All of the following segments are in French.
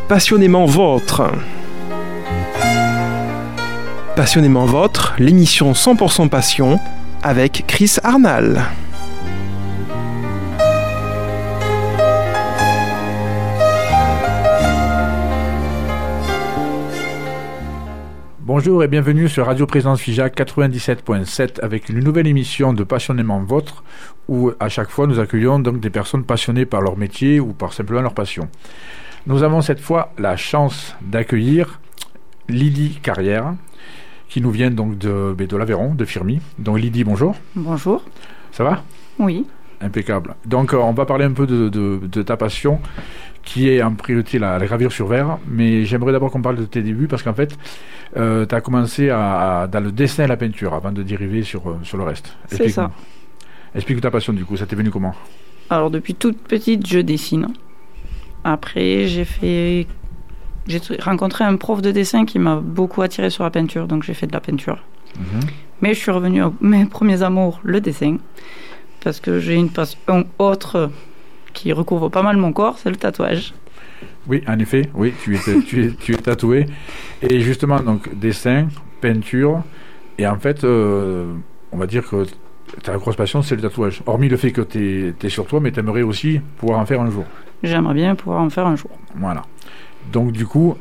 Passionnément Vôtre. Passionnément Vôtre, l'émission 100% passion avec Chris Arnal. Bonjour et bienvenue sur Radio Présence Figeac 97.7 avec une nouvelle émission de Passionnément Vôtre où à chaque fois nous accueillons donc des personnes passionnées par leur métier ou par simplement leur passion. Nous avons cette fois la chance d'accueillir Lydie Carrière qui nous vient donc de l'Aveyron, de Firmy. Donc Lydie, bonjour. Bonjour. Ça va ? Oui. Impeccable. Donc on va parler un peu de ta passion qui est en priorité la gravure sur verre, mais j'aimerais d'abord qu'on parle de tes débuts parce qu'en fait tu as commencé dans le dessin et la peinture avant de dériver sur le reste. C'est ça. Explique ta passion du coup, ça t'est venu comment ? Alors depuis toute petite je dessine. Après j'ai rencontré un prof de dessin qui m'a beaucoup attiré sur la peinture, donc j'ai fait de la peinture. Mais je suis revenue à mes premiers amours, le dessin, parce que j'ai une passion autre qui recouvre pas mal mon corps, c'est le tatouage. Oui, en effet, oui, tu es tatoué. Et justement, donc, dessin, peinture, et en fait, on va dire que ta grosse passion, c'est le tatouage. Hormis le fait que tu es sur toi, mais tu aimerais aussi pouvoir en faire un jour. J'aimerais bien pouvoir en faire un jour. Voilà. Donc, du coup,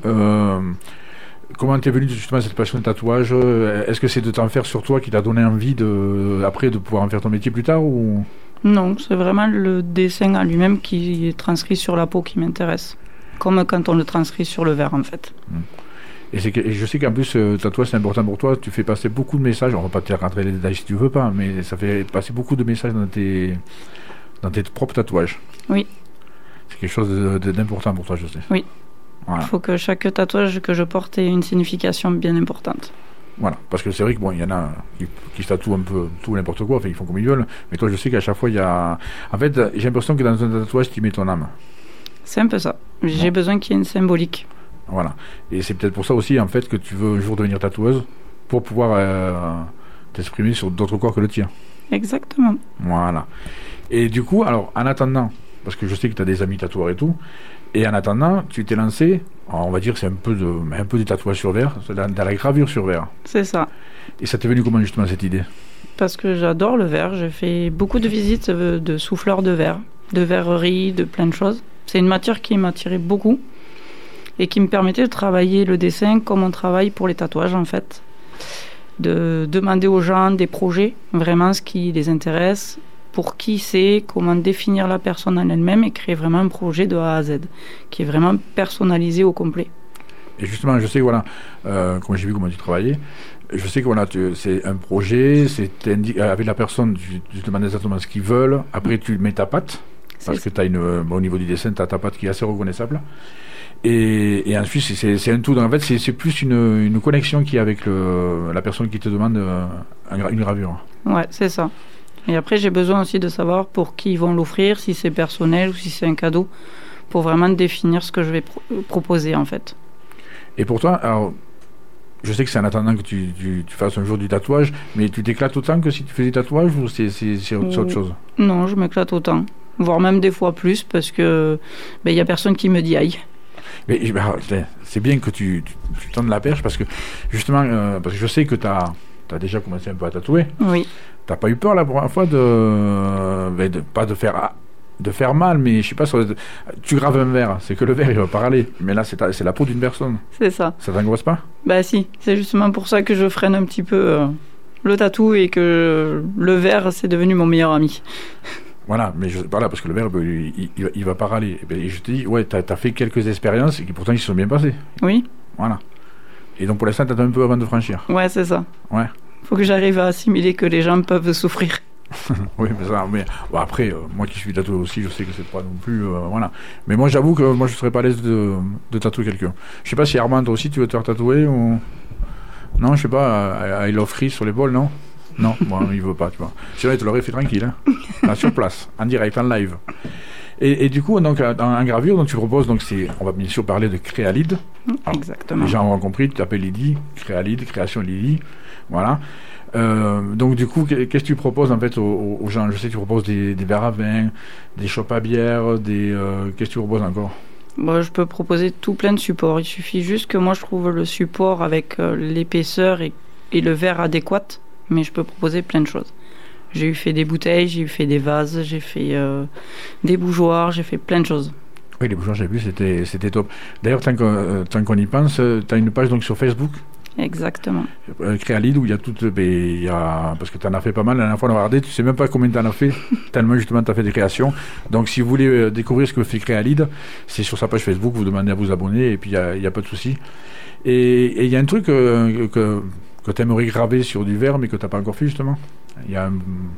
comment t'es venue justement cette passion de tatouage ? Est-ce que c'est de t'en faire sur toi qui t'a donné envie après de pouvoir en faire ton métier plus tard ou... Non, c'est vraiment le dessin en lui-même qui est transcrit sur la peau qui m'intéresse. Comme quand on le transcrit sur le verre, en fait. Et je sais qu'en plus, tatouage, c'est important pour toi. Tu fais passer beaucoup de messages. On va pas te rentrer les détails si tu veux pas, mais ça fait passer beaucoup de messages dans tes propres tatouages. Oui. C'est quelque chose d'important pour toi, je sais. Oui. Voilà. Il faut que chaque tatouage que je porte ait une signification bien importante. Voilà, parce que c'est vrai que bon, il y en a qui se tatouent un peu tout n'importe quoi, enfin ils font comme ils veulent, mais toi je sais qu'à chaque fois il y a... En fait, j'ai l'impression que dans un tatouage tu mets ton âme. C'est un peu ça. J'ai besoin qu'il y ait une symbolique. Voilà. Et c'est peut-être pour ça aussi en fait que tu veux un jour devenir tatoueuse, pour pouvoir t'exprimer sur d'autres corps que le tien. Exactement. Voilà. Et du coup, alors en attendant, parce que je sais que tu as des amis tatoueurs et tout, et en attendant, tu t'es lancé, on va dire que c'est un peu du tatouage sur verre, dans la gravure sur verre. C'est ça. Et ça t'est venu comment justement cette idée ? Parce que j'adore le verre, j'ai fait beaucoup de visites de souffleurs de verre, de verreries, de plein de choses. C'est une matière qui m'attirait beaucoup et qui me permettait de travailler le dessin comme on travaille pour les tatouages en fait. De demander aux gens des projets, vraiment ce qui les intéresse, pour qui c'est, comment définir la personne en elle-même et créer vraiment un projet de A à Z, qui est vraiment personnalisé au complet. Et justement, je sais que voilà, comme j'ai vu comment tu travaillais, je sais que voilà, c'est un projet, avec la personne, tu demandes exactement ce qu'ils veulent, après tu mets ta patte, parce que au niveau du dessin, tu as ta patte qui est assez reconnaissable. Et ensuite, c'est un tout. Donc, en fait, c'est plus une connexion qu'il y a avec la personne qui te demande une gravure. Ouais, c'est ça. Et après, j'ai besoin aussi de savoir pour qui ils vont l'offrir, si c'est personnel ou si c'est un cadeau, pour vraiment définir ce que je vais proposer, en fait. Et pour toi, alors, je sais que c'est en attendant que tu fasses un jour du tatouage, mais tu t'éclates autant que si tu fais des tatouages ou c'est autre chose ? Non, je m'éclate autant, voire même des fois plus, parce que y a personne qui me dit aïe. Mais c'est bien que tu tendes la perche, parce que justement, parce que je sais que tu as déjà commencé un peu à tatouer. Oui. T'as pas eu peur la première fois pas de faire mal, mais je sais pas, tu graves un verre, c'est que le verre il va parler, mais là c'est la peau d'une personne. C'est ça. Ça t'angoisse pas ? Bah si, c'est justement pour ça que je freine un petit peu le tatou et que le verre c'est devenu mon meilleur ami. Voilà, mais parce que le verre il va pas râler. Et je te dis, ouais, t'as fait quelques expériences et qui pourtant ils se sont bien passées. Oui. Voilà. Et donc pour l'instant t'as un peu avant de franchir. Ouais, c'est ça. Ouais. Faut que j'arrive à assimiler que les gens peuvent souffrir. Oui, mais bon, après, moi qui suis tatoué aussi, je sais que c'est pas non plus... voilà. Mais moi, j'avoue que moi, je serais pas à l'aise de tatouer quelqu'un. Je sais pas si Armand, toi aussi, tu veux te faire tatouer ou... Non, je sais pas, I love free sur l'épaule, non ? Non, bon, il veut pas, tu vois. Sinon, il te l'aurait fait tranquille, hein. Là, sur place, en direct, en live. Et du coup, donc, en gravure, donc, tu proposes, donc, on va bien sûr parler de Créalide. Alors, exactement. Les gens ont compris, tu t'appelles Lydie, Créalide, création Lydie. Voilà. Donc du coup, qu'est-ce que tu proposes en fait aux gens ? Je sais que tu proposes des verres à vin, des chopes à bière, qu'est-ce que tu proposes encore ? Bon, je peux proposer tout plein de supports. Il suffit juste que moi je trouve le support avec l'épaisseur et le verre adéquat, mais je peux proposer plein de choses. J'ai eu fait des bouteilles, j'ai eu fait des vases, j'ai fait des bougeoirs, j'ai fait plein de choses. Oui, les bougeoirs, j'ai vu, c'était top. D'ailleurs, tant qu'on y pense, tu as une page donc sur Facebook. Exactement. Créalide, où il y a toutes. Parce que tu en as fait pas mal. La dernière fois, on a regardé, tu sais même pas combien tu en as fait, tellement justement tu as fait des créations. Donc, si vous voulez découvrir ce que fait Créalide, c'est sur sa page Facebook, vous demandez à vous abonner, et puis il n'y a pas de souci. Et il y a un truc que tu aimerais graver sur du verre, mais que tu n'as pas encore fait, justement. Il y a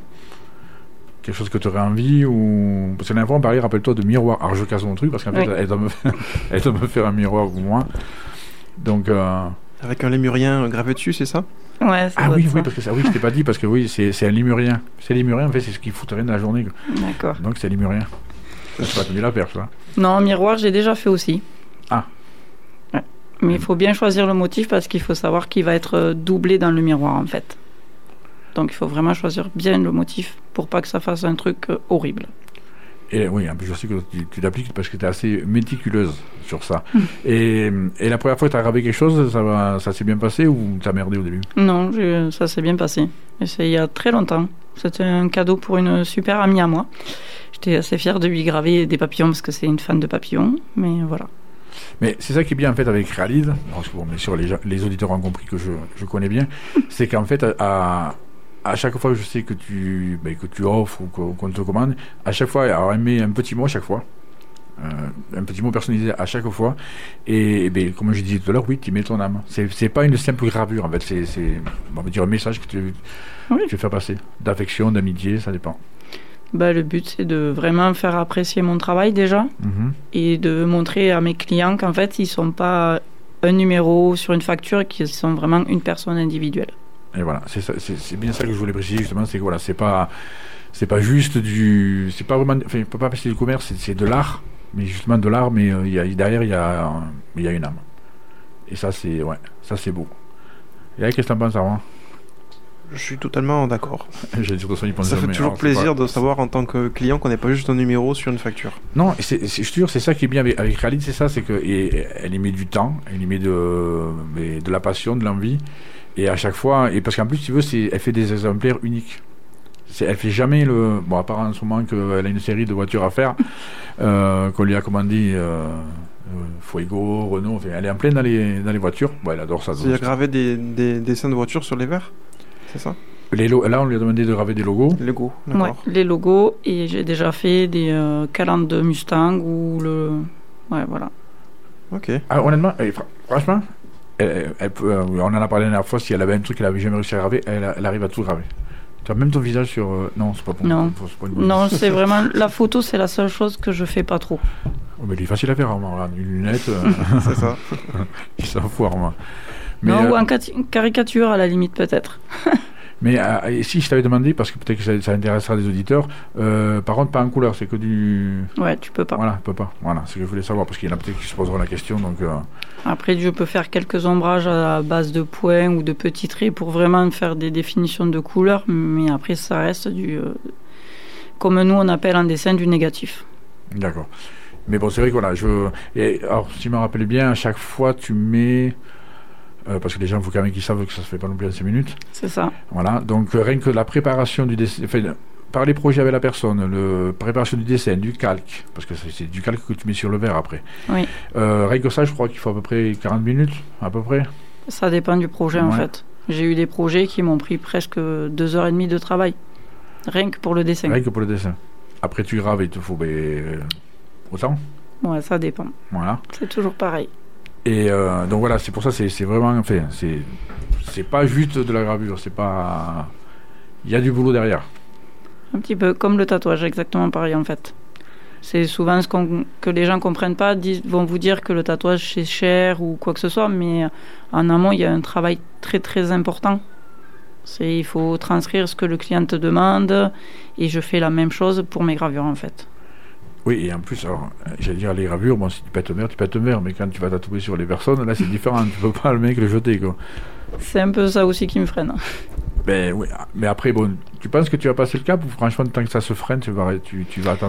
quelque chose que tu aurais envie, ou. Parce que la dernière fois, on parlait, rappelle-toi, de miroir. Alors, je casse mon truc, parce qu'en fait, elle doit me faire un miroir pour moi. Donc. Avec un lémurien gravé dessus, c'est ça? Ouais, ah oui, parce que ça, oui, je t'ai pas dit, parce que oui, c'est un lémurien. C'est lémurien, en fait, c'est ce qu'il foutrait de la journée. Quoi. D'accord. Donc c'est lémurien. Ça va te mettre la perche, là. Non, miroir, j'ai déjà fait aussi. Ah. Ouais. Mais il faut bien choisir le motif, parce qu'il faut savoir qu'il va être doublé dans le miroir, en fait. Donc il faut vraiment choisir bien le motif pour pas que ça fasse un truc horrible. Et oui, je sais que tu l'appliques parce que tu es assez méticuleuse sur ça. Et la première fois que tu as gravé quelque chose, ça s'est bien passé ou tu as merdé au début? Non, ça s'est bien passé. Et c'est il y a très longtemps. C'était un cadeau pour une super amie à moi. J'étais assez fière de lui graver des papillons parce que c'est une fan de papillons. Mais voilà. Mais c'est ça qui est bien en fait avec Créalide, parce que bon, bien sûr les auditeurs ont compris que je connais bien, c'est qu'en fait à chaque fois que je sais que tu offres ou qu'on te commande, à chaque fois, alors elle met un petit mot à chaque fois, un petit mot personnalisé à chaque fois, et comme je disais tout à l'heure, oui, tu mets ton âme. C'est pas une simple gravure, en fait, c'est on va dire un message que tu veux faire passer, d'affection, d'amitié, ça dépend. Le but, c'est de vraiment faire apprécier mon travail déjà, et de montrer à mes clients qu'en fait, ils sont pas un numéro sur une facture, qu'ils sont vraiment une personne individuelle. Et voilà, c'est bien ça que je voulais préciser justement, c'est que voilà, c'est pas juste c'est pas vraiment, enfin, on peut pas passer du commerce, c'est de l'art, mais justement de l'art, mais derrière il y a une âme. Et ça c'est beau. Et là, qu'est-ce que t'en penses, Armand? Je suis totalement d'accord. Ça fait toujours plaisir de savoir en tant que client qu'on n'est pas juste un numéro sur une facture. Non, je te jure, c'est ça qui est bien avec Créalide, c'est ça, c'est que elle y met du temps, elle y met de la passion, de l'envie. Et à chaque fois, et parce qu'en plus, tu veux, elle fait des exemplaires uniques. Elle fait jamais bon, à part en ce moment qu'elle a une série de voitures à faire, qu'on lui a commandé Fuego, Renault, enfin, elle est en pleine dans les voitures. Bon, elle adore ça. Il a gravé des dessins de voitures sur les verres, c'est ça? Là, on lui a demandé de graver des logos. Les logos, d'accord. Ouais, les logos, et j'ai déjà fait des calandres de Mustang ou Ouais, voilà. Ok. Ah, honnêtement, franchement, on en a parlé la dernière fois, si elle avait un truc qu'elle avait jamais réussi à graver, elle arrive à tout graver. Tu as même ton visage sur... Non, c'est pas bon. Non, c'est pas une bonne non, c'est vraiment... La photo, c'est la seule chose que je fais pas trop. Oh, mais il est facile à faire, regarde, une lunette. C'est ça. Il s'en fout, moi. Non, ou en caricature, à la limite, peut-être. Mais si je t'avais demandé, parce que peut-être que ça intéressera des auditeurs, par contre, pas en couleur, c'est que du... Ouais, tu peux pas. Voilà, tu peux pas. Voilà, c'est ce que je voulais savoir, parce qu'il y en a peut-être qui se poseront la question, donc... Après, je peux faire quelques ombrages à base de points ou de petits traits pour vraiment faire des définitions de couleurs, mais après, ça reste comme nous, on appelle en dessin, du négatif. D'accord. Mais bon, c'est vrai que voilà, alors, si je me rappelle bien, à chaque fois, tu mets... parce que les gens, il faut quand même qu'ils savent que ça se fait pas non plus en 5 minutes. C'est ça. Voilà, donc rien que la préparation du dessin, enfin, par les projets avec la personne, la préparation du dessin, du calque, parce que c'est du calque que tu mets sur le verre après. Oui. Rien que ça, je crois qu'il faut à peu près 40 minutes, à peu près. Ça dépend du projet, en fait. J'ai eu des projets qui m'ont pris presque 2h30 de travail, rien que pour le dessin. Rien que pour le dessin. Après, tu graves, il te faut autant. Ouais, ça dépend. Voilà. C'est toujours pareil. Et donc voilà, c'est pour ça, c'est vraiment, enfin, c'est pas juste de la gravure, c'est pas, il y a du boulot derrière. Un petit peu comme le tatouage, exactement pareil en fait. C'est souvent que les gens comprennent pas, vont vous dire que le tatouage c'est cher ou quoi que ce soit, mais en amont il y a un travail très très important. Il faut transcrire ce que le client te demande, et je fais la même chose pour mes gravures en fait. Oui, et en plus, alors, j'allais dire les gravures, bon, si tu pètes un verre, mais quand tu vas tatouer sur les personnes, là, c'est différent. Tu peux pas le mec le jeter, quoi. C'est un peu ça aussi qui me freine. Ben oui, mais après, bon, tu penses que tu vas passer le cap ou franchement, tant que ça se freine, tu vas attendre?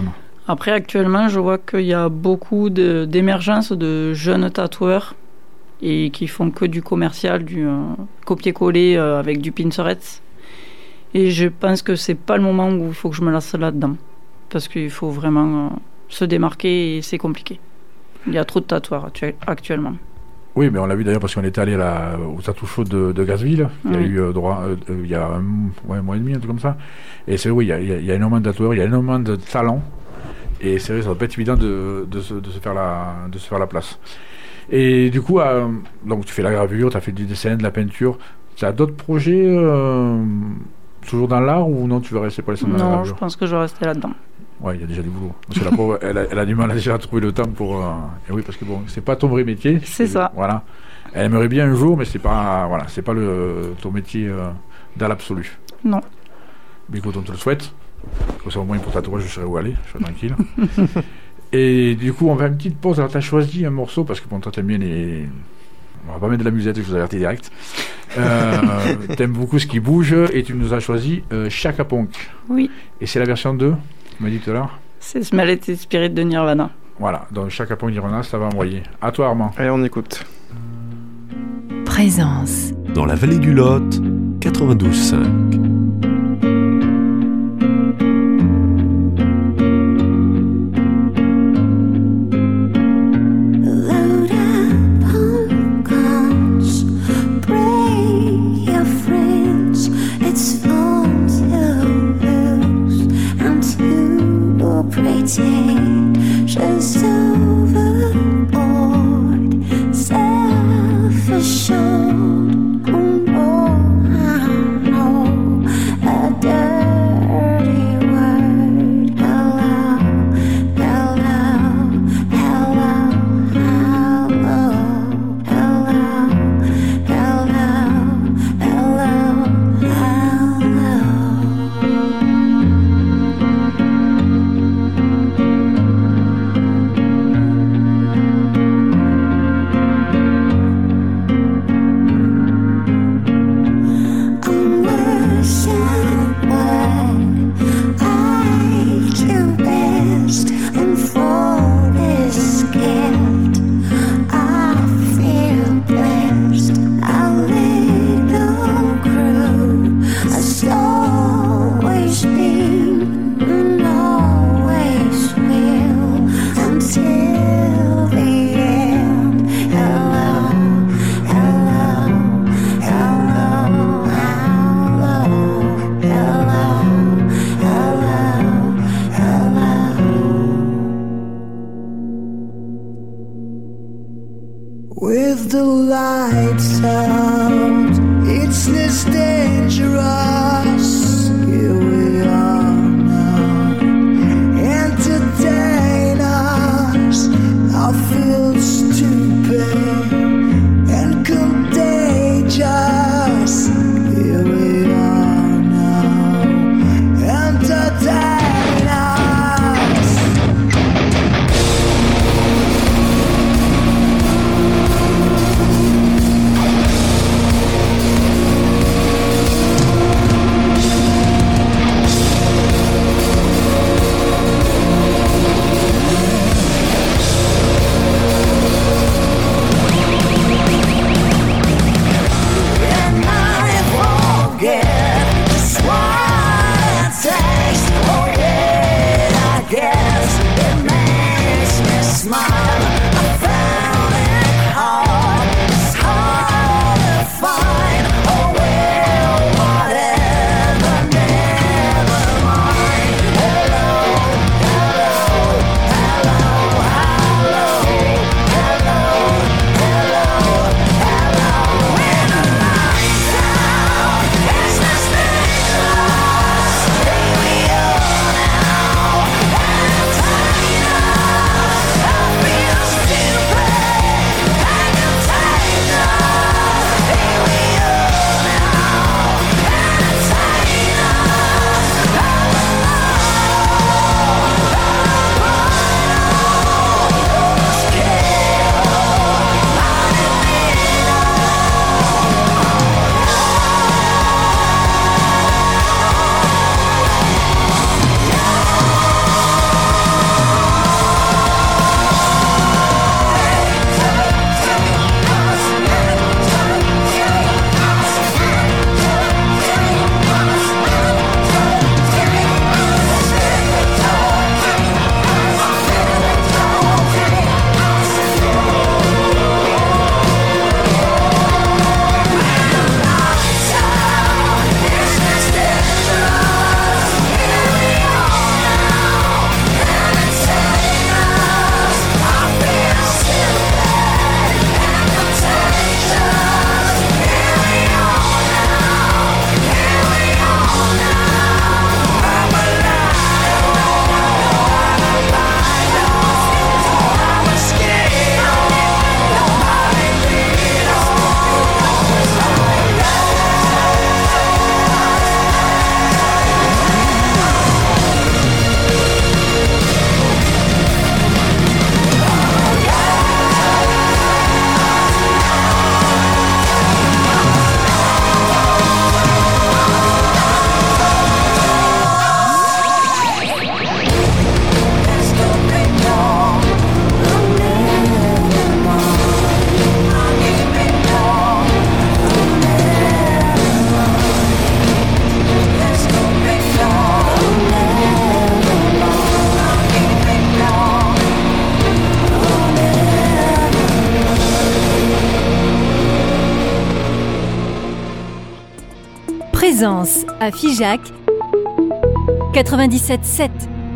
Après, actuellement, je vois qu'il y a beaucoup d'émergence de jeunes tatoueurs et qui font que du commercial, du copier-coller avec du Pinterest. Et je pense que c'est pas le moment où il faut que je me lance là-dedans. Parce qu'il faut vraiment se démarquer et c'est compliqué. Il y a trop de tatoueurs actuellement. Oui, mais on l'a vu d'ailleurs parce qu'on était allé au Tattoo Show de Gazville. Il y a eu il y a un mois et demi, un truc comme ça. Et c'est vrai, il y a énormément de tatoueurs, il y a énormément de talent. Et c'est vrai, ça va pas être évident de se faire la place. Et du coup, donc tu fais la gravure, tu as fait du dessin, de la peinture. Tu as d'autres projets toujours dans l'art ou non, tu veux rester pour les dans la gravure? Non, je pense que je vais rester là-dedans. Ouais, il y a déjà du boulot. Parce que la pauvre, elle a du mal déjà à trouver le temps pour. Et oui, parce que bon, c'est pas ton vrai métier. C'est ça. Voilà. Elle aimerait bien un jour, mais c'est pas ton métier dans l'absolu. Non. Mais écoute, on te le souhaite. Comme ça, au moins pour tatouage, je saurai où aller. Je serai tranquille. Et du coup, on va faire une petite pause. Alors, tu as choisi un morceau parce que bon, toi, t'aimes bien les. On va pas mettre de la musette, je vous avertis direct. T'aimes beaucoup ce qui bouge et tu nous as choisi Chaka Ponk. Oui. Et c'est la version 2, tu m'as dit tout à l'heure. C'est Smell It Spirit de Nirvana. Voilà, donc Chaka Ponk Nirvana, ça va envoyer. À toi, Armand. Allez, on écoute. Présence. Dans la vallée du Lot, 92.5. Just overboard, self-assured. Oh no, I know a dirty word. Hello, hello, hello, hello, hello, hello, hello, hello. With the lights out, it's this dangerous. Here we are now. Entertain us. I feel stupid and contagious. Here we are now. Entertain us. Plaisance à Figeac 97.7.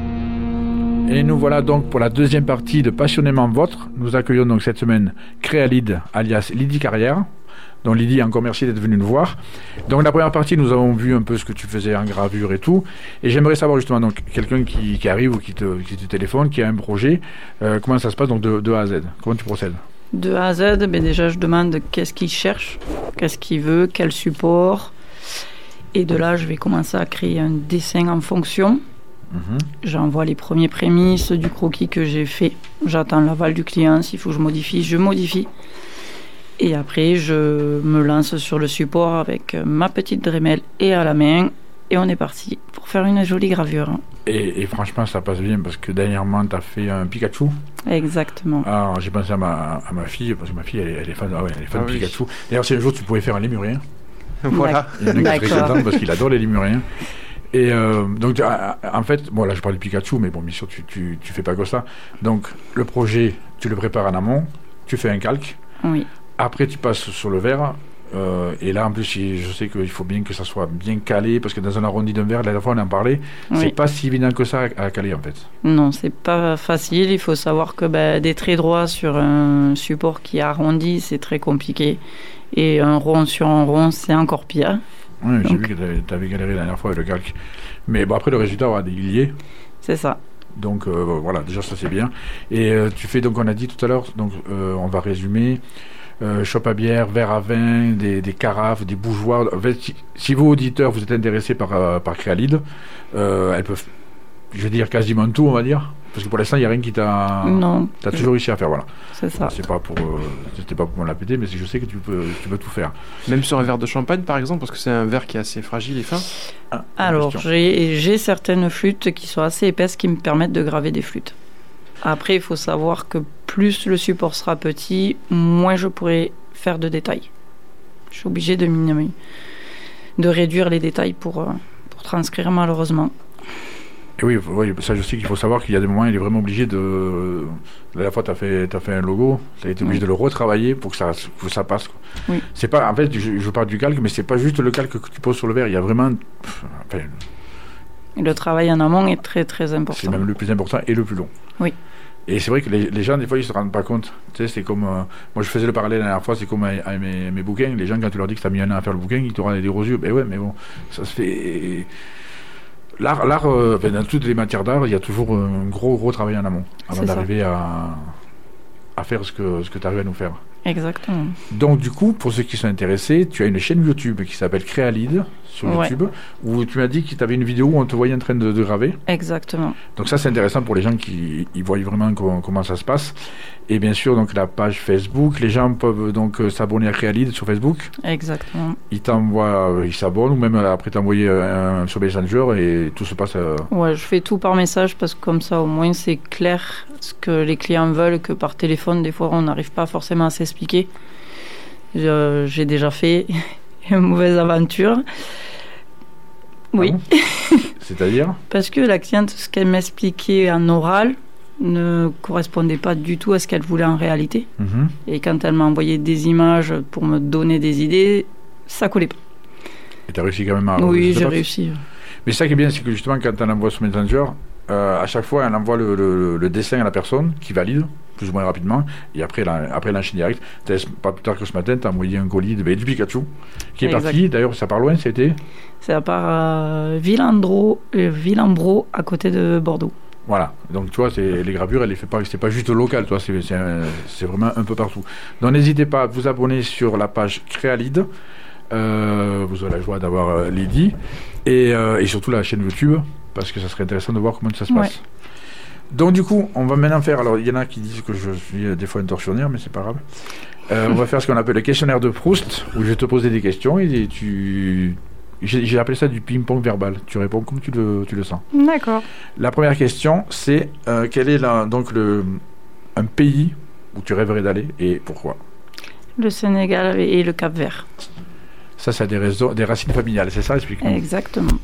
Et nous voilà donc pour la deuxième partie de Passionnément Vôtre. Nous accueillons donc cette semaine Créalide, alias Lydie Carrière. Donc Lydie, encore merci d'être venue nous voir. Donc la première partie, nous avons vu un peu ce que tu faisais en gravure et tout. Et j'aimerais savoir justement, donc quelqu'un qui arrive ou qui te téléphone, qui a un projet, comment ça se passe donc de A à Z? Comment tu procèdes? De A à Z, déjà je demande qu'est-ce qu'il cherche, qu'est-ce qu'il veut, quel support. Et de là, je vais commencer à créer un dessin en fonction. J'envoie les premiers prémices du croquis que j'ai fait. J'attends l'aval du client. S'il faut que je modifie, je modifie. Et après, je me lance sur le support avec ma petite Dremel et à la main. Et on est parti pour faire une jolie gravure. Et franchement, ça passe bien parce que dernièrement, tu as fait un Pikachu. Exactement. Alors, j'ai pensé à ma fille, parce que ma fille, elle est fan, elle est fan de Pikachu. D'ailleurs, si un jour tu pouvais faire un lémurien. Voilà. Il y en a qui seraient contents parce qu'il adore les lémuriens. Et donc, en fait, bon, là, je parle de Pikachu, mais bon, bien sûr, tu fais pas que ça. Donc, le projet, tu le prépares en amont, tu fais un calque. Oui. Après, tu passes sur le verre. Et là, en plus, je sais qu'il faut bien que ça soit bien calé, parce que dans un arrondi d'un verre, la dernière fois, on en parlait, c'est pas si évident que ça à caler, en fait. Non, c'est pas facile. Il faut savoir que des traits droits sur un support qui est arrondi, c'est très compliqué. Et un rond sur un rond, c'est encore pire. Oui, j'ai vu que tu avais galéré la dernière fois avec le calque. Mais bon, après, le résultat, il y est. C'est ça. Donc, voilà, déjà, ça, c'est bien. Et tu fais, donc, on a dit tout à l'heure, donc, on va résumer. Chope à bière, verre à vin, des carafes, des bougeoirs. En fait, si vous, auditeurs, vous êtes intéressés par Créalide, elles peuvent, je veux dire, quasiment tout, on va dire. Parce que pour l'instant, il n'y a rien qui t'a... Non. Tu as toujours réussi à faire, voilà. C'est ça. C'était pas pour me la péter, mais je sais que tu peux tout faire. Même sur un verre de champagne, par exemple, parce que c'est un verre qui est assez fragile et fin. Alors, j'ai certaines flûtes qui sont assez épaisses qui me permettent de graver des flûtes. Après, il faut savoir que plus le support sera petit, moins je pourrai faire de détails. Je suis obligée de réduire les détails pour transcrire, malheureusement. Et oui, ça je sais qu'il faut savoir qu'il y a des moments où il est vraiment obligé de... La dernière fois, tu as fait un logo, tu as été obligé de le retravailler pour que ça passe. Quoi. Oui. C'est pas, en fait, je parle du calque, mais c'est pas juste le calque que tu poses sur le verre, il y a vraiment... Et le travail en amont est très très important. C'est même le plus important et le plus long. Oui. Et c'est vrai que les gens, des fois, ils se rendent pas compte. Tu sais, c'est comme... moi, je faisais le parallèle la dernière fois, c'est comme avec mes bouquins. Les gens, quand tu leur dis que tu as mis un an à faire le bouquin, ils te rendent des gros yeux. Ben ouais, mais bon, ça se fait... L'art dans toutes les matières d'art, il y a toujours un gros travail en amont avant d'arriver à faire ce que tu arrives à nous faire. Exactement. Donc du coup, pour ceux qui sont intéressés, tu as une chaîne YouTube qui s'appelle Créalide sur YouTube, où tu m'as dit que tu avais une vidéo où on te voyait en train de graver. Exactement. Donc ça, c'est intéressant pour les gens qui voient vraiment comment ça se passe. Et bien sûr, donc la page Facebook, les gens peuvent donc s'abonner à Créalide sur Facebook. Exactement. Ils s'abonnent, ou même après t'envoyer sur Messenger, et tout se passe... Ouais, je fais tout par message, parce que comme ça, au moins, c'est clair ce que les clients veulent, que par téléphone, des fois, on n'arrive pas forcément à s'expliquer. J'ai déjà fait une mauvaise aventure. Oui. Ah bon. C'est-à-dire Parce que la cliente, ce qu'elle m'expliquait en oral ne correspondait pas du tout à ce qu'elle voulait en réalité. Et quand elle m'a envoyé des images pour me donner des idées, ça collait pas. Et tu as réussi quand même à... Oui, j'ai réussi. Mais ça qui est bien, c'est que justement, quand on envoie sur Messenger, à chaque fois, on envoie le dessin à la personne qui valide, plus ou moins rapidement, et après l'enchaîne direct. Pas plus tard que ce matin, tu as envoyé un colis du Pikachu qui est parti. D'ailleurs, ça part loin, c'était Ça part à Villambro, à côté de Bordeaux. Voilà, donc tu vois, les gravures, c'est pas juste local, toi, c'est vraiment un peu partout. Donc n'hésitez pas à vous abonner sur la page Créalide. Vous aurez la joie d'avoir Lydie et surtout la chaîne YouTube, parce que ça serait intéressant de voir comment ça se passe. Donc du coup, on va maintenant faire, alors il y en a qui disent que je suis des fois un tortionnaire, mais c'est pas grave. On va faire ce qu'on appelle le questionnaire de Proust, où je vais te poser des questions et j'ai appelé ça du ping-pong verbal. Tu réponds comme tu le sens. D'accord. La première question, c'est quel est un pays où tu rêverais d'aller et pourquoi? Le Sénégal et le Cap-Vert. Ça a des racines familiales, c'est ça? Explique-moi. Exactement.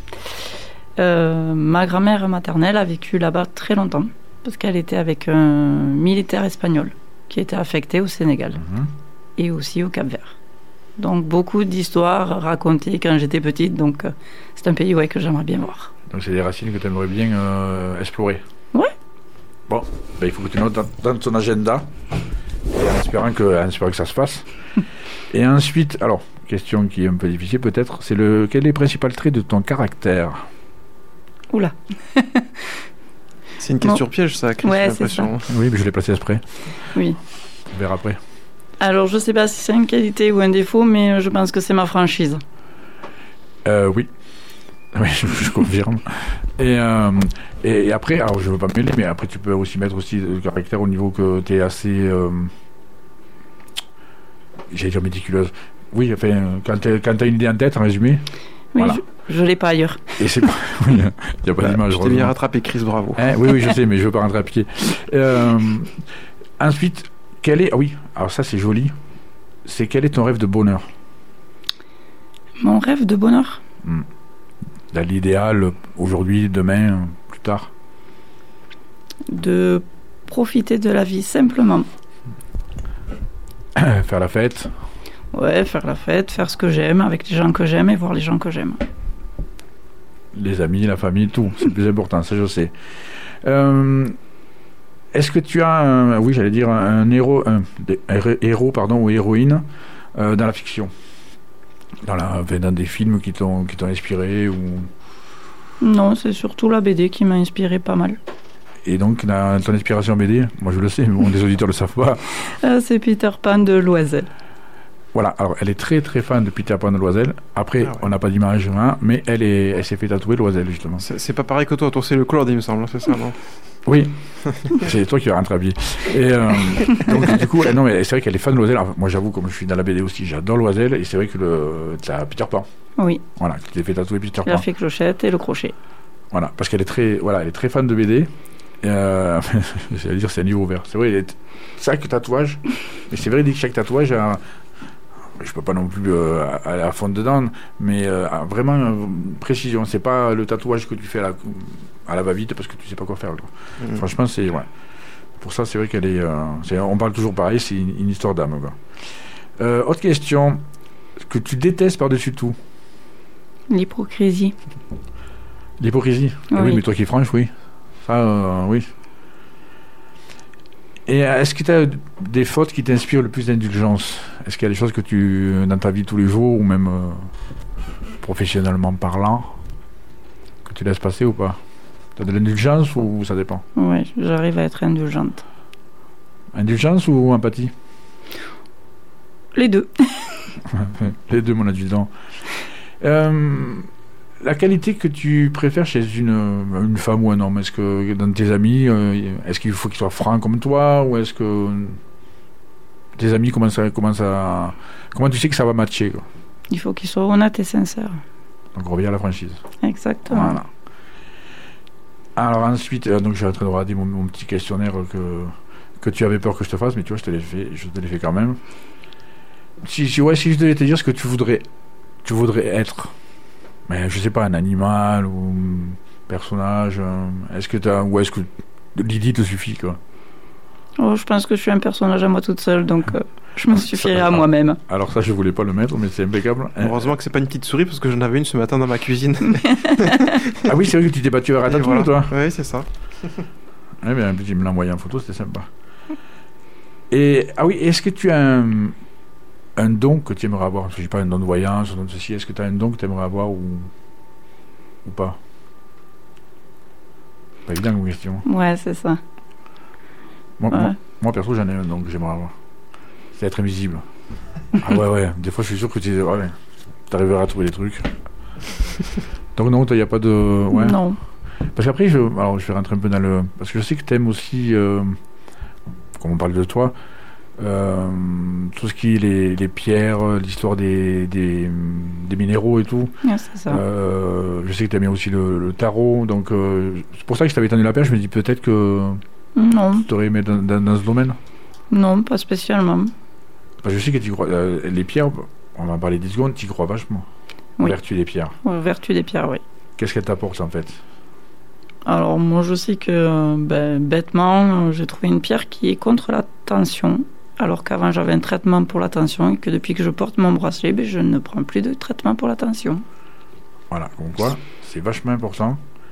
Ma grand-mère maternelle a vécu là-bas très longtemps, parce qu'elle était avec un militaire espagnol qui était affecté au Sénégal et aussi au Cap-Vert. Donc beaucoup d'histoires racontées quand j'étais petite. Donc c'est un pays que j'aimerais bien voir. Donc c'est des racines que tu aimerais bien explorer. Ouais. Bon, il faut que tu notes dans ton agenda, et en espérant que ça se fasse. Et ensuite, alors, question qui est un peu difficile peut-être, c'est quel est le principal trait de ton caractère? Oula. C'est une question piège, ça, Chris, Ouais, j'ai l'impression. Oui, mais je l'ai placé exprès. Oui. On verra après. Alors je sais pas si c'est une qualité ou un défaut, mais je pense que c'est ma franchise. Oui. Oui, je confirme. Et après, alors je veux pas me mêler, mais après tu peux aussi mettre aussi le caractère au niveau que tu es assez, j'allais dire méticuleuse. Oui, enfin, quand t'as une idée en tête, en résumé. Oui, Voilà. je l'ai pas ailleurs. Et c'est pas, oui, il n'y a pas d'image. Je t'ai bien rattrapé, Chris, bravo. Oui, je sais, mais je veux pas rentrer à pied. Ensuite, alors ça c'est joli. Quel est ton rêve de bonheur? Mon rêve de bonheur? Dans l'idéal, aujourd'hui, demain, plus tard. De profiter de la vie simplement. Faire la fête. Ouais, faire la fête, faire ce que j'aime, avec les gens que j'aime et voir les gens que j'aime. Les amis, la famille, tout. C'est le plus important, ça je sais. Est-ce que tu as un héros, ou héroïne dans la fiction, dans des films qui t'ont inspiré ou... Non, c'est surtout la BD qui m'a inspiré pas mal. Et donc, ton inspiration BD, moi je le sais, mais bon, les auditeurs ne le savent pas. C'est Peter Pan de Loisel. Voilà, alors elle est très très fan de Peter Pan de Loisel. Après, on n'a pas d'image, mais elle s'est fait tatouer Loisel, justement. C'est pas pareil que toi, c'est le Claude, il me semble, c'est ça, non? Oui, c'est toi qui vas rentrer à pied. Et donc, du coup, non, mais c'est vrai qu'elle est fan de Loisel. Alors, moi, j'avoue, comme je suis dans la BD aussi, j'adore Loisel. Et c'est vrai que t'as Peter Pan. Oui. Voilà, tu t'es fait tatouer Peter Pan. Il a fait Clochette et le crochet. Voilà, parce qu'elle est très fan de BD. J'allais dire, c'est un livre ouvert. C'est vrai, chaque tatouage, mais c'est vrai que chaque tatouage a. Je peux pas non plus aller à fond dedans, mais vraiment précision. C'est pas le tatouage que tu fais à la va-vite parce que tu sais pas quoi faire. Franchement, c'est pour ça, c'est vrai qu'elle est. On parle toujours pareil, c'est une histoire d'âme. Autre question que tu détestes par-dessus tout. L'hypocrisie. L'hypocrisie. Oui. Oui, mais toi qui es franche, oui. Ça, oui. Et est-ce que tu as des fautes qui t'inspirent le plus d'indulgence? Est-ce qu'il y a des choses que dans ta vie tous les jours, ou même professionnellement parlant, que tu laisses passer ou pas? Tu as de l'indulgence ou ça dépend? Oui, j'arrive à être indulgente. Indulgence ou empathie? Les deux. Les deux, mon adjudant. La qualité que tu préfères chez une femme ou un homme, est-ce que dans tes amis, est-ce qu'il faut qu'ils soient francs comme toi, ou est-ce que tes amis comment tu sais que ça va matcher, quoi? Il faut qu'ils soient honnêtes et sincères. Donc on revient à la franchise. Exactement. Voilà. Alors ensuite, donc je suis en train de regarder mon petit questionnaire que tu avais peur que je te fasse, mais tu vois, je te l'ai fait quand même. Si je devais te dire ce que tu voudrais être. Mais je sais pas, un animal ou un personnage, est-ce que l'idée te suffit, quoi? Oh, je pense que je suis un personnage à moi toute seule, donc je me suffirai à moi-même. Alors ça, je voulais pas le mettre, mais c'est impeccable. Heureusement que c'est pas une petite souris, parce que j'en avais une ce matin dans ma cuisine. Ah oui, c'est vrai que tu t'es battu à Ratatouille, voilà. Toi. Oui, c'est ça. Oui, mais il me l'a envoyé en photo, c'était sympa. Et, est-ce que tu as un don que tu aimerais avoir? Je ne sais pas, un don de voyance, un don de ceci. Est-ce que tu as un don que tu aimerais avoir ou pas? Pas évident comme question. Ouais, c'est ça. Moi, perso, j'en ai un don que j'aimerais avoir. C'est être invisible. Ah ouais. Des fois, je suis sûr que tu arriveras à trouver des trucs. Donc non, il n'y a pas de... Ouais. Non. Parce qu'après, je vais rentrer un peu dans le... Parce que je sais que tu aimes aussi, comme on parle de toi, tout ce qui est les pierres, l'histoire des minéraux et tout. Ouais, c'est ça. Je sais que tu aimes aussi le tarot, donc c'est pour ça que je t'avais tendu la perche. Je me dis peut-être que non. tu aurais aimé dans ce domaine. Non, pas spécialement. Parce que je sais que tu crois, les pierres, on va en parler 10 secondes, tu y crois vachement. Oui. Vertu des pierres. Vertu des pierres, oui. Qu'est-ce qu'elle t'apporte en fait? Alors moi je sais que bêtement j'ai trouvé une pierre qui est contre la tension Alors qu'avant, j'avais un traitement pour la tension et que depuis que je porte mon bracelet, je ne prends plus de traitement pour la tension. Voilà, comme quoi, c'est vachement important.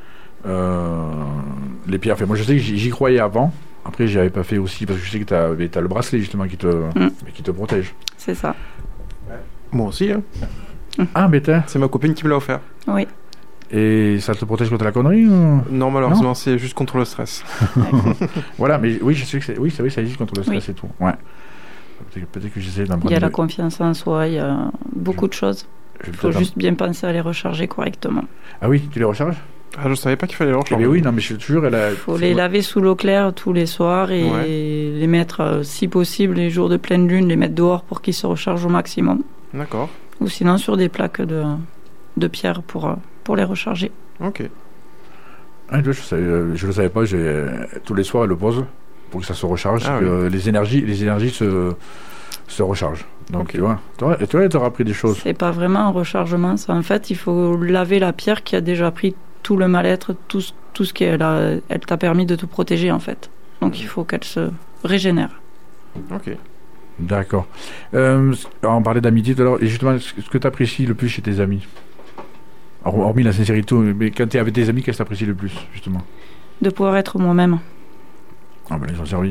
Les pierres, moi je sais que j'y croyais avant. Après, j'y avais pas fait aussi parce que je sais que t'as le bracelet justement qui te protège. C'est ça. Moi aussi, hein. Ah, mais C'est ma copine qui me l'a offert. Oui. Et ça te protège contre la connerie ou... Non, malheureusement, c'est juste contre le stress. Voilà, mais oui, je sais que c'est vrai, ça existe contre le stress et tout. Ouais. Peut-être que j'essaie d'en prendre. Il y a la confiance en soi, il y a beaucoup de choses. Il faut juste bien penser à les recharger correctement. Ah oui, tu les recharges? Ah, je savais pas qu'il fallait les recharger. Mais oui, non, mais je suis toujours... Il faut les laver sous l'eau claire tous les soirs et les mettre, si possible, les jours de pleine lune, les mettre dehors pour qu'ils se rechargent au maximum. D'accord. Ou sinon sur des plaques de pierre pour les recharger. Ok. Ah, je le savais pas, tous les soirs elle le pose pour que ça se recharge, que les énergies se rechargent. Donc tu vois, tu auras appris des choses. C'est pas vraiment un rechargement, en fait il faut laver la pierre qui a déjà pris tout le mal-être, tout ce qu'elle t'a permis de te protéger en fait. Donc il faut qu'elle se régénère. Ok. D'accord. On parlait d'amitié tout à l'heure, et justement, ce que tu apprécies le plus chez tes amis, hormis la sincérité, mais quand tu es avec tes amis, qu'est-ce que tu apprécies le plus, justement? De pouvoir être moi-même. Ah ben, ils ont servi.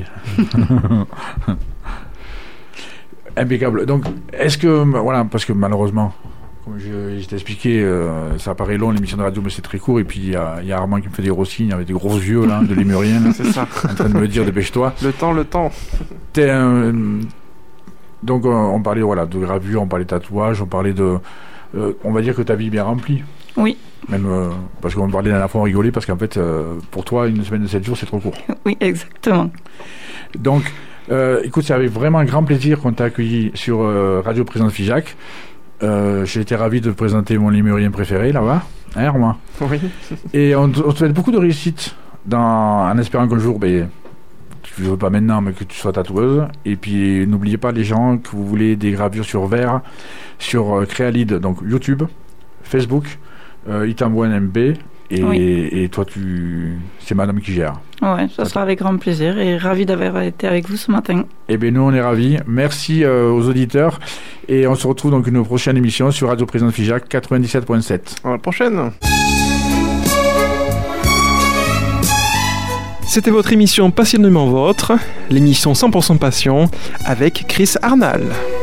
Impeccable. Donc, est-ce que, voilà, parce que malheureusement, comme je t'ai expliqué, ça paraît long l'émission de radio, mais c'est très court, et puis il y a Armand qui me fait des gros signes avec des gros yeux, là, de lémurien. C'est ça. En train de me dire, dépêche-toi. Le temps. Donc, on parlait de gravure, on parlait de tatouage, on parlait de... on va dire que ta vie est bien remplie. Oui. Même parce qu'on parlait la dernière fois, on rigolait, parce qu'en fait, pour toi, une semaine de 7 jours, c'est trop court. Oui, exactement. Donc, écoute, c'est avec vraiment un grand plaisir qu'on t'a accueilli sur Radio Présence Figeac. J'ai été ravi de présenter mon lémurien préféré, là-bas. Hein, Romain? Oui. Et on te souhaite beaucoup de réussite en espérant qu'un jour, tu veux pas maintenant, mais que tu sois tatoueuse. Et puis, n'oubliez pas, les gens, que vous voulez des gravures sur verre, sur Créalide, donc YouTube, Facebook, Itambo NMB, et toi, c'est madame qui gère. Ouais, ça sera avec grand plaisir, et ravi d'avoir été avec vous ce matin. Eh bien, nous, on est ravis. Merci aux auditeurs, et on se retrouve donc une prochaine émission sur Radio Présence Figeac 97.7. À la prochaine. C'était votre émission Passionnément Vôtre, l'émission 100% Passion avec Chris Arnal.